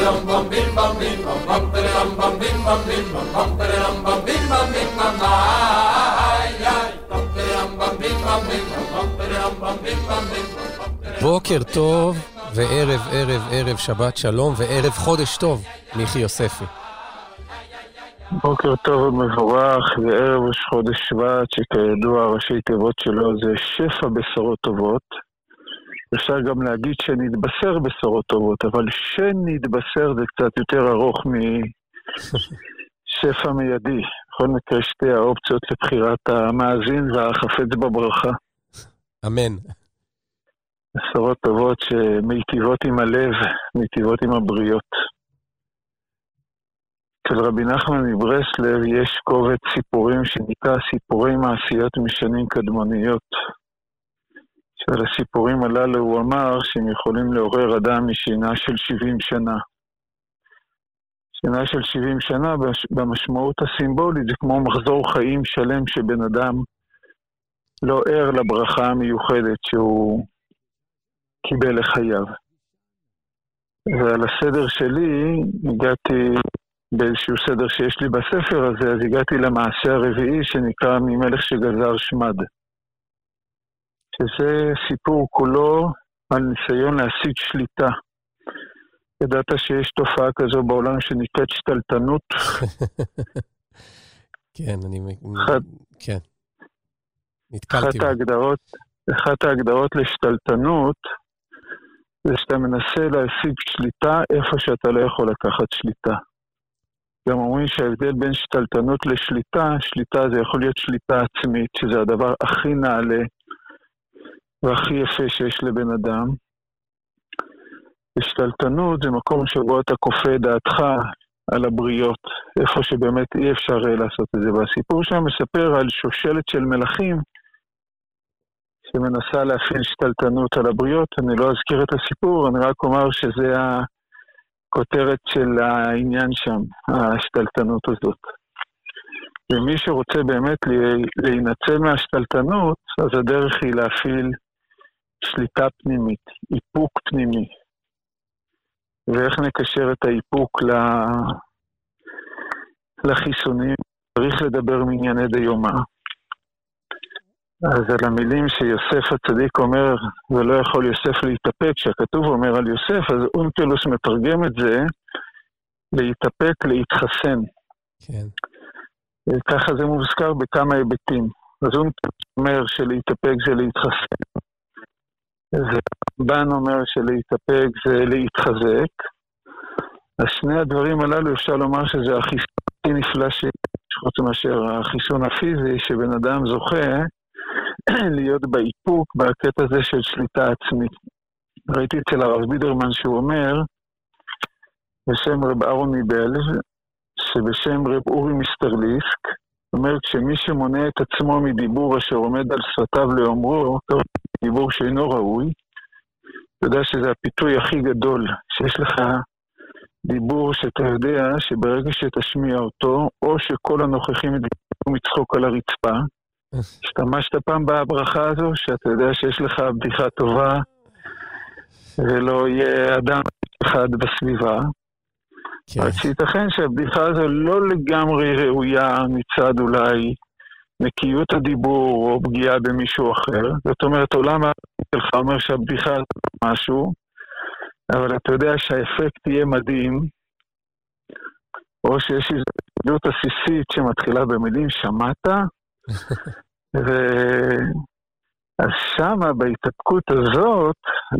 בוקר טוב וערב ערב ערב שבת שלום וערב חודש טוב, מיכי יוספי. בוקר טוב ומבורך וערב ראש חודש שבט, שכידוע ראשי תיבות שלו זה שפע בשורות טובות. אפשר גם להגיד שנתבשר בשורות טובות, אבל שנתבשר זה קצת יותר ארוך משפע מיידי. בכל מקרה שתי האופציות לבחירת המאזין והחפץ בברכה. אמן. בשורות טובות שמיטיבות עם הלב, מיטיבות עם הבריות. אצל רבי נחמן מברסלב יש קובץ סיפורים שנקרא סיפורי מעשיות משנים קדמוניות. שעל הסיפורים הללו הוא אמר שהם יכולים לעורר אדם משינה של 70 שנה. שינה של 70 שנה במשמעות הסימבולית זה כמו מחזור חיים שלם שבן אדם לא ער לברכה המיוחדת שהוא קיבל לחייו. ועל הסדר שלי הגעתי באיזשהו סדר שיש לי בספר הזה, אז הגעתי למעשה הרביעי שנקרא ממלך שגזר שמד. שזה סיפור כולו על ניסיון להשיג שליטה. ידעת שיש תופעה כזו בעולם שנקראת שתלטנות? כן, כן. נתקלתי. אחת ההגדרות לשתלטנות זה שאתה מנסה להשיג שליטה איפה שאתה לא יכול לקחת שליטה. גם אומרים שההבדל בין שתלטנות לשליטה, שליטה זה יכול להיות שליטה עצמית, שזה הדבר הכי נעלה והכי יפה שיש לבן אדם. ושתלטנות זה מקום שבו אתה כופה דעתך על הבריות, איפה שבאמת אי אפשר לעשות את זה. והסיפור שם מספר על שושלת של מלכים, שמנסה להפעיל שתלטנות על הבריות. אני לא אזכיר את הסיפור, אני רק אומר שזה הכותרת של העניין שם, השתלטנות הזאת. ומי שרוצה באמת להינצל מהשתלטנות, אז הדרך היא להפעיל שליטה פנימית, איפוק פנימי. ואיך נקשר את האיפוק לחיסונים? צריך לדבר מענייני דיומא. אז על המילים שיוסף הצדיק אומר, ולא יכול יוסף להתאפק, כשהכתוב אומר על יוסף, אז אונקלוס מתרגם את זה, להתאפק, להתחסן. כן. ככה זה מוזכר בכמה היבטים. אז אונקלוס אומר שלהתאפק זה להתחסן. ובן אומר שלהתאפק זה להתחזק. אז שני הדברים הללו אפשר לומר שזה החיסון הכי נפלא שחוץ מאשר החיסון הפיזי, שבן אדם זוכה להיות באיפוק, בקטע הזה של שליטה עצמית. ראיתי אצל הרב בידרמן שהוא אומר, בשם רב אהרון מבעלז, שבשם רב אורי מסטרליסק, אומר, כשמי שמונע את עצמו מדיבור אשר עומד על שפתיו לאומרו, דיבור שאינו ראוי, אתה יודע שזה הפיתוי הכי גדול, שיש לך דיבור שאתה יודע שברגע שתשמיע אותו, או שכל הנוכחים ידברו מצחוק על הרצפה, השתמשת פעם בברכה הזו, שאתה יודע שיש לך בדיחה טובה, ולא יהיה אדם אחד בסביבה, אז שייתכן שהבדיחה הזו לא לגמרי ראויה מצד אולי נקיות הדיבור או פגיעה במישהו אחר. זאת אומרת, עולם שלך אומר שהבדיחה הזו משהו, אבל אתה יודע שהאפקט יהיה מדהים, או שיש איזו עדות עסיסית שמתחילה במילים שמעת, אז שמה בהתאפקות הזאת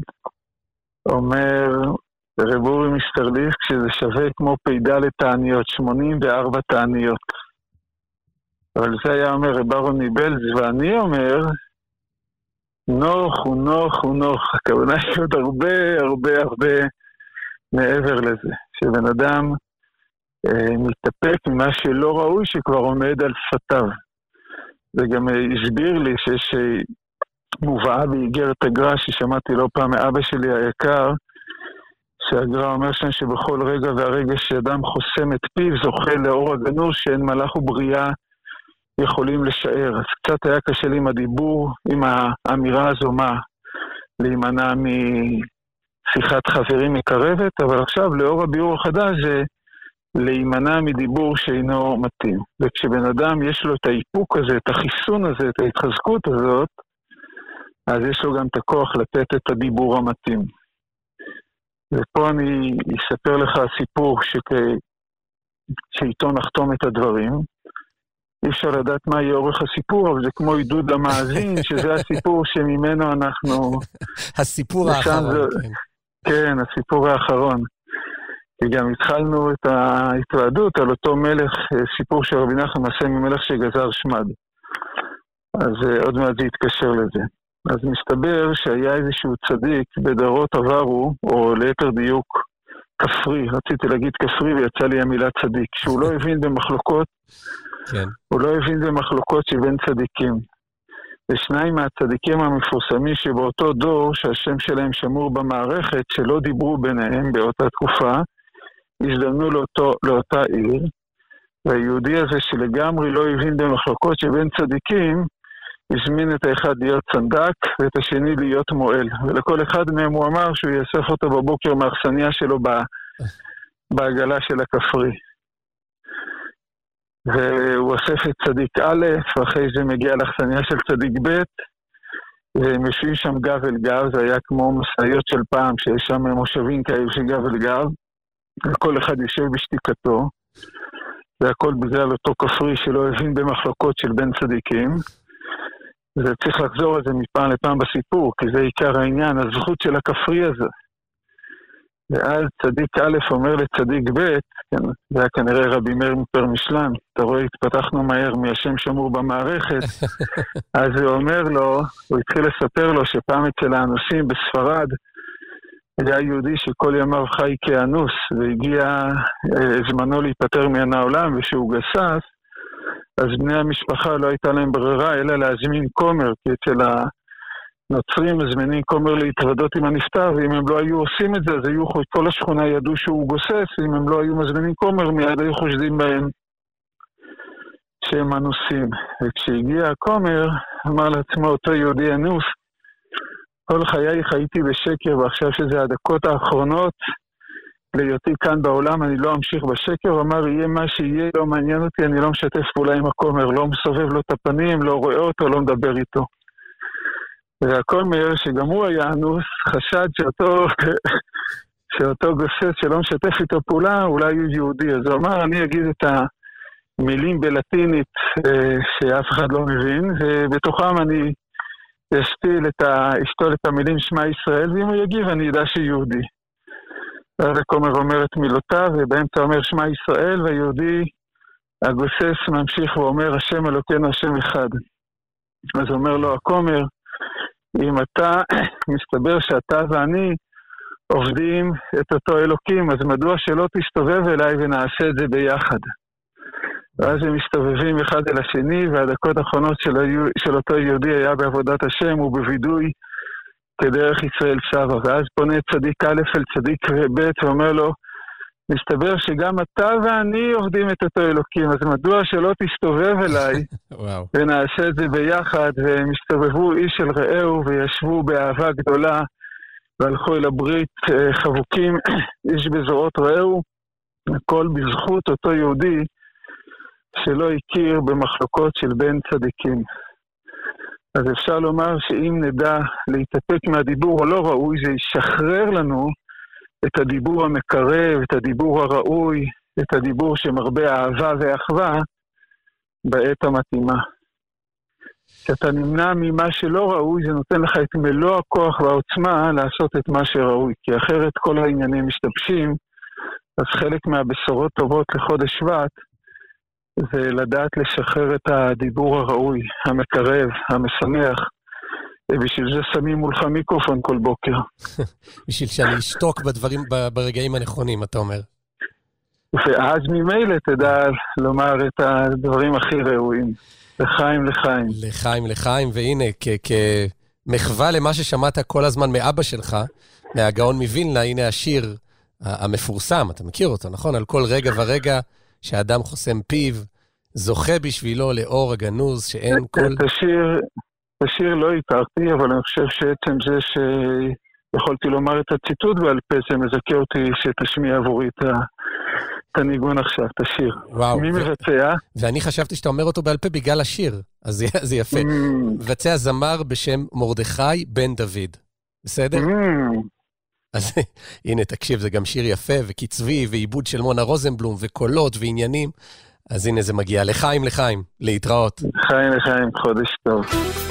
אומר רב אורי מסטרליסק שזה שווה כמו פידה לתעניות, 84 תעניות. אבל זה היה אומר רב אהרון מבעלז, ואני אומר נוח הוא נוח הוא נוח. הכוונה היא עוד הרבה מעבר לזה, שבן אדם מתאפק ממה שלא ראוי שכבר עומד על שפתיו. וגם הסביר לי שיש מובאה באיגרת הגר"א ששמעתי לא פעם מאבא שלי היקר, שהגר"א אומר שם שבכל רגע והרגע שאדם חוסם את פיו זוכה לאור הגנוז שאין מלאך ובריאה יכולים לשער. אז קצת היה קשה לי עם הדיבור, עם האמירה הזו, מה? להימנע שיחת חברים מקרבת, אבל עכשיו לאור הביאור החדש זה להימנע מדיבור שאינו מתאים. וכשבן אדם יש לו את האיפוק הזה, את החיסון הזה, את ההתחזקות הזאת, אז יש לו גם את הכוח לתת את הדיבור המתאים. ופה אני אספר לך סיפור שאיתו נחתום את הדברים. אי אפשר לדעת מה יהיה אורך הסיפור, אבל זה כמו עידוד למאזין, שזה הסיפור שממנו אנחנו... הסיפור האחרון, כן. כן, הסיפור האחרון. כי גם התחלנו את ההתוועדות על אותו מלך, סיפור של רבי נחמן מסעי ממלך שגזר שמד. אז עוד מעט זה יתקשר לזה. אז מסתבר שהיה איזשהו צדיק בדורות עברו, או ליתר דיוק כפרי, רציתי להגיד כפרי ויצא לי המילה צדיק, שהוא לא הבין במחלוקות, כן. הוא לא הבין במחלוקות שבין צדיקים. ושניים מהצדיקים המפורסמים שבאותו דור, שהשם שלהם שמור במערכת, שלא דיברו ביניהם באותה תקופה, הזדמנו לאותה עיר, והיהודי הזה שלגמרי לא הבין במחלוקות שבין צדיקים, הזמין את האחד להיות צנדק ואת השני להיות מועל. ולכל אחד מהם הוא אמר שהוא יאסף אותו בבוקר מהאכסניה שלו בעגלה של הכפרי. והוא אסף את צדיק א', ואחרי זה מגיע לאכסניה של צדיק ב', והם יושבים שם גב אל גב, זה היה כמו מסעיות של פעם, שיש שם מושבים כאלה של גב אל גב, וכל אחד יושב בשתיקתו, והכל בגלל אותו כפרי שלא הבין במחלוקות של בין צדיקים, זה צריך לחזור על זה מפעם לפעם בסיפור, כי זה עיקר העניין, הזכות של הכפרי הזה. ואז צדיק א' אומר לצדיק ב', כן, זה היה כנראה רבי מאיר מפרמישלן, אתה רואה, התפתחנו מהר מהשם שמור במערכת, אז הוא אומר לו, הוא התחיל לספר לו שפעם אצל האנוסים בספרד, היה יהודי שכל ימיו חי כאנוס, והגיע זמנו להיפטר מן העולם, ושהוא גסס, אז בני המשפחה לא הייתה להם ברירה, אלא להזמין כומר, כי אצל הנוצרים מזמינים כומר להתוודות עם הנפטר, ואם הם לא היו עושים את זה, אז כל השכונה ידעו שהוא גוסס, ואם הם לא היו מזמינים כומר, מיד היו חושדים בהם שהם אנוסים. וכשהגיע הכומר, אמר לעצמו אותו יהודי אנוס, כל חיי חייתי בשקר, ועכשיו שזה הדקות האחרונות, להיותי כאן בעולם, אני לא אמשיך בשקר, הוא אמר, יהיה מה שיהיה, לא מעניין אותי, אני לא משתף פעולה עם הכומר, לא מסובב לו את הפנים, לא רואה אותו, לא מדבר איתו. והכומר, שגם הוא היה אנוס, חשד שאותו גוסס שלא משתף איתו פעולה, אולי הוא יהודי. אז הוא אמר, אני אגיד את המילים בלטינית שאף אחד לא מבין, ובתוכם אני אשתול את המילים שמע ישראל, ואם הוא יגיב אני ידע שיהודי. אז הכומר אומר את מילותיו, ובאמצע אומר שמע ישראל, והיהודי הגוסס ממשיך ואומר השם אלוקינו השם אחד. אז אומר לו הכומר, אם אתה מסתבר שאתה ואני עובדים את אותו אלוקים, אז מדוע שלא תסתובב אליי ונעשה את זה ביחד? ואז הם מסתובבים אחד אל השני, והדקות האחרונות של אותו יהודי היה בעבודת השם ובווידוי כדרך ישראל שווה. ואז פונה צדיק א' אל צדיק ב' ואומר לו, מסתבר שגם אתה ואני עובדים את אותו אלוקים, אז מדוע שלא תסתובב אליי ונעשה את זה ביחד? והם הסתובבו איש אל רעהו וישבו באהבה גדולה והלכו אל הברית חבוקים איש בזרועות רעהו, הכל בזכות אותו יהודי שלא הכיר במחלוקות של בין צדיקים. אז אפשר לומר שאם נדע להתאפק מהדיבור הלא ראוי, זה ישחרר לנו את הדיבור המקרב, את הדיבור הראוי, את הדיבור שמרבה אהבה ואחווה בעת המתאימה. כשאתה נמנע ממה שלא ראוי, זה נותן לך את מלוא הכוח והעוצמה לעשות את מה שראוי, כי אחרת כל העניינים משתבשים. אז חלק מהבשורות טובות לחודש שבט, זה לדעת לשחרר את הדיבור הראוי, המקרב, המשמח, ובשביל זה שמים מולך מיקרופון כל בוקר. בשביל שאני אשתוק בדברים, ברגעים הנכונים, אתה אומר. ואז ממילא תדע לומר את הדברים הכי ראויים. לחיים, לחיים. לחיים, לחיים, והנה, כמחווה למה ששמעת כל הזמן מאבא שלך, מהגאון מווילנה, הנה השיר המפורסם, אתה מכיר אותו, נכון? על כל רגע ורגע שהאדם חוסם פיו, זוכה בשבילו לאור הגנוז, שאין כל... את השיר לא הכרתי, אבל אני חושב שעצם זה יכולתי לומר את הציטוט בעל פה, זה מזכה אותי שתשמיע עבורי את הניגון עכשיו, את השיר. וואו. מי מבצע? ואני חשבתי שאתה אומר אותו בעל פה בגלל השיר, אז זה יפה. מבצע זמר בשם מרדכי בן דוד. בסדר? אז הנה, תקשיב, זה גם שיר יפה וקצבי ועיבוד של מונה רוזנבלום וקולות ועניינים. אז הנה זה מגיע לחיים, להתראות. לחיים, חודש טוב.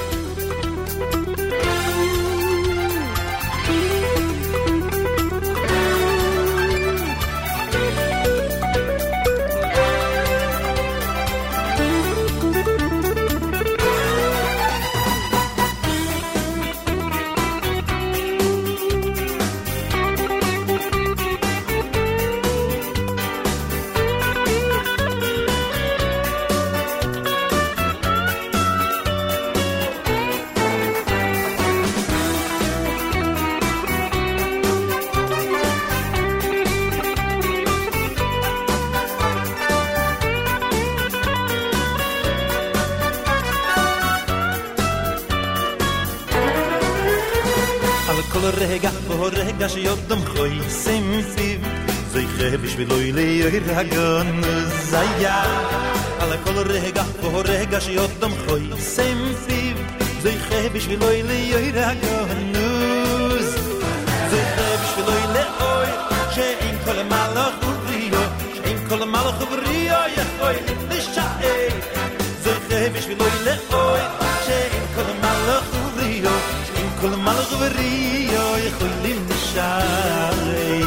רגע שיודם חויסים פיו זויכה בשבילוי לירגון זיה על כל רגע שיודם חויסים פיו זויכה בשבילוי לירגון זויכה בשבילוי לאוי שאין כל מלך ובריאו שאין כל מלך ובריאו יכול לשער זויכה בשבילוי לאוי שאין כל מלך ובריאו שאין כל מלך ובריאו יכולים לשערי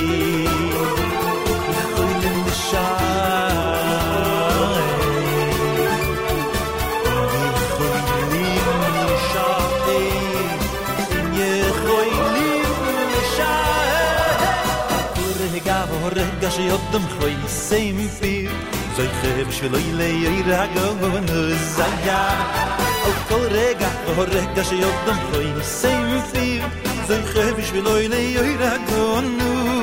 יכולים לשערי יכולים לשערי יכולים לשערי רגע שיודם חויסים פיו זויכה בשבילוי לירגון זיה על כל רגע שיודם חויסים פיו זויכה בשבילוי לירגון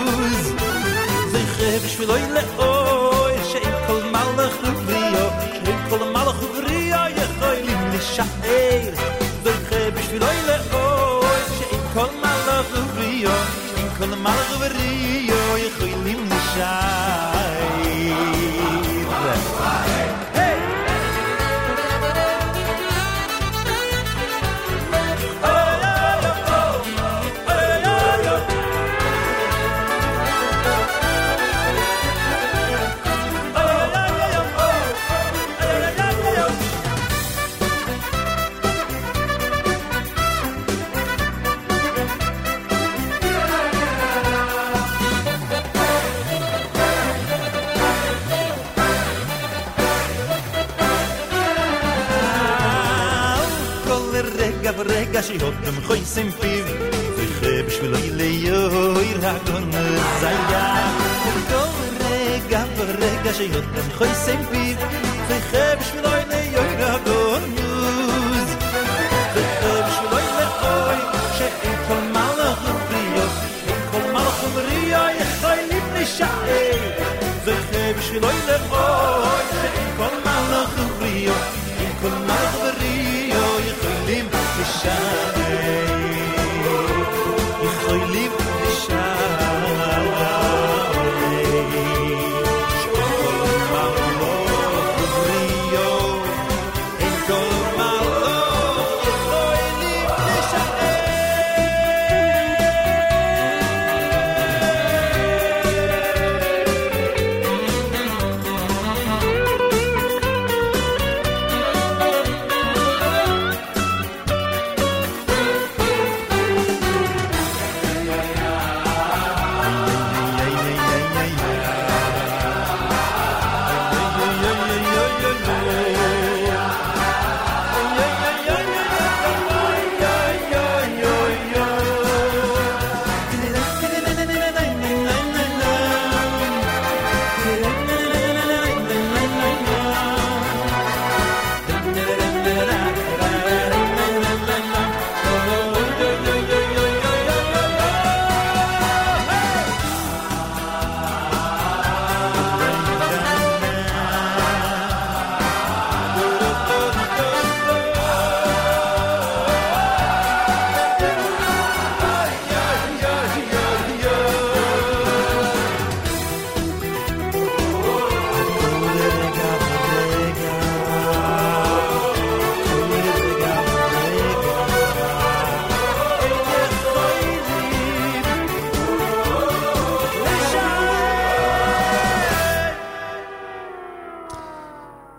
זויכה בשבילוי לאוי שאין כל מלך ובריאו שאין כל מלך ובריאו יכולים לשער זויכה בשבילוי לאוי שאין כל מלך ובריאו שאין כל מלך ובריאו יכולים לשער רגע שיודם חויסים פיו זויכה בשבילוי לירגון זיה כל רגע שיודם חויסים פיו זויכה בשבילוי לירגון זויכה בשבילוי לאוי שאין כל מלך ובריאו אין כל מלך ובריאו יכולים לשער זויכה בשבילוי לאוי שאין כל מלך ובריאו אין כל מלך ובריאו